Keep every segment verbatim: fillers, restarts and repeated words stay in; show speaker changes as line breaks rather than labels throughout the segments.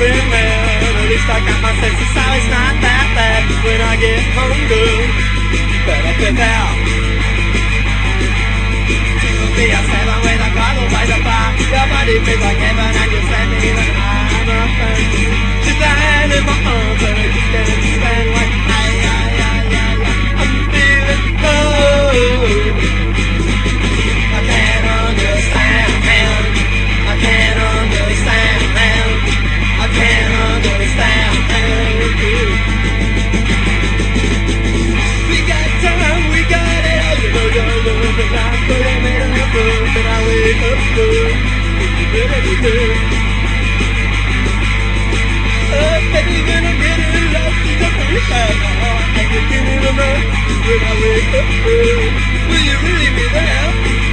been mad. At least I got my senses, so it's not that bad. When I get home, good, better prepare. Me a seven with a bottle by the bar. Your body feels like heaven and you send me the I'm a fan. She's lying in my arms and I just can't understand why. Ay, ay, ay, ay, ay, I'm feeling cold. I can't understand, man. I can't understand, man. I can't understand, man. We got time, we got it all. You know you're love and I could have made a fool. But I wake up good, really good. Oh, baby, when I get in love, you don't really have my heart. I can get it enough when I wake up good. Will you really be there?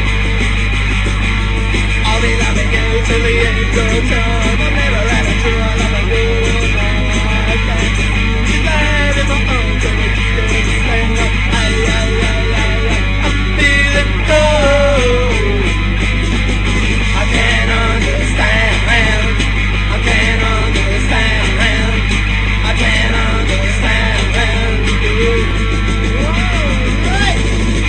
I'll be loving you till the end of time. I've never had a true love of you. I can't. She's lying in my arms and I just can't understand why. Ay, ay, ay, ay, ay, I'm feeling cold. I can't understand, man. I can't understand, man. I can't understand, man. Whoa, right.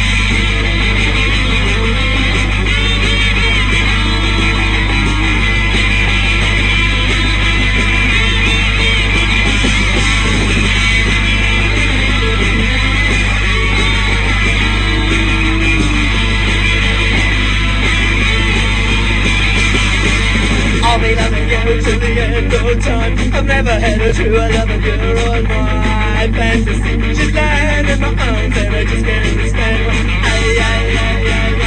I'll be loving you till the end of time. I've never had a true love of you on my fantasy. She's lying in my arms and I just can't understand why. Ay, ay, ay, ay.